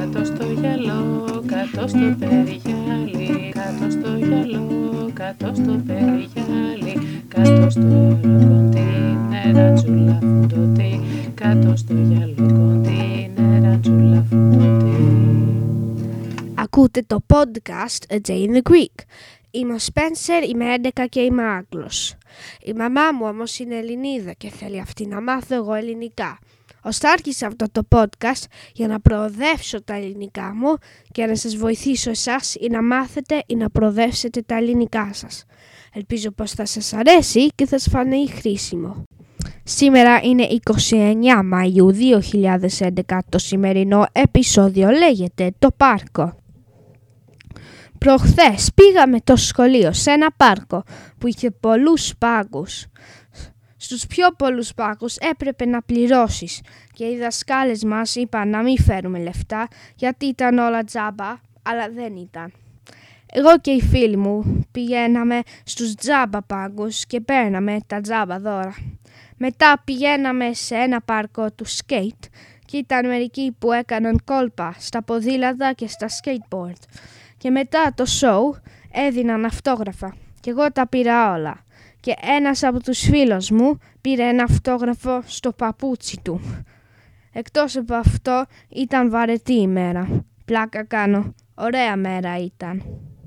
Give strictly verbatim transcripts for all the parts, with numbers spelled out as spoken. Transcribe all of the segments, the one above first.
Κάτω στο γυαλό, κάτω στο περιγυάλι, κάτω στο γυαλό, κάτω στο περιγυάλι, κάτω στο γυαλό κοντίνερα τσούλα φουντωτή, κάτω στο γυαλό κοντίνερα τσούλα φουντωτή. Ακούτε το podcast A Day in the Greek. Είμαι ο Spencer, είμαι έντεκα και είμαι Άγγλος. Η μαμά μου όμως είναι Ελληνίδα και θέλει αυτή να μάθω εγώ ελληνικά. Ώστε άρχισα αυτό το podcast για να προοδεύσω τα ελληνικά μου και να σας βοηθήσω εσάς ή να μάθετε ή να προοδεύσετε τα ελληνικά σας. Ελπίζω πως θα σας αρέσει και θα σας φανεί χρήσιμο. Σήμερα είναι είκοσι εννέα Μαΐου δύο χιλιάδες έντεκα. Το σημερινό επεισόδιο λέγεται «Το πάρκο». Προχθές πήγαμε το σχολείο σε ένα πάρκο που είχε πολλούς πάγκους. Στους πιο πολλούς πάγκους έπρεπε να πληρώσεις και οι δασκάλες μας είπαν να μην φέρουμε λεφτά γιατί ήταν όλα τζάμπα, αλλά δεν ήταν. Εγώ και οι φίλοι μου πηγαίναμε στους τζάμπα πάγκους και παίρναμε τα τζάμπα δώρα. Μετά πηγαίναμε σε ένα πάρκο του σκέιτ και ήταν μερικοί που έκαναν κόλπα στα ποδήλατα και στα skateboard. Και μετά το show έδιναν αυτόγραφα και εγώ τα πήρα όλα. Και ένας από τους φίλους μου πήρε ένα αυτόγραφο στο παπούτσι του. Εκτός από αυτό ήταν βαρετή ημέρα. Πλάκα κάνω. Ωραία μέρα ήταν.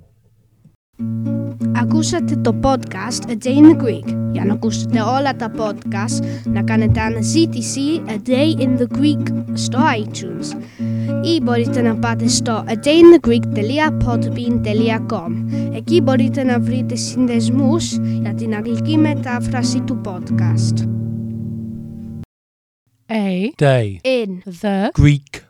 Ακούσατε το podcast A Day in the Greek. Για να ακούσετε όλα τα podcast, να κάνετε αναζήτηση A Day in the Greek στο iTunes. Ή μπορείτε να πάτε στο a day in the greek dot podbean dot com. Εκεί μπορείτε να βρείτε συνδεσμούς για την αγγλική μετάφραση του podcast. A Day In the Greek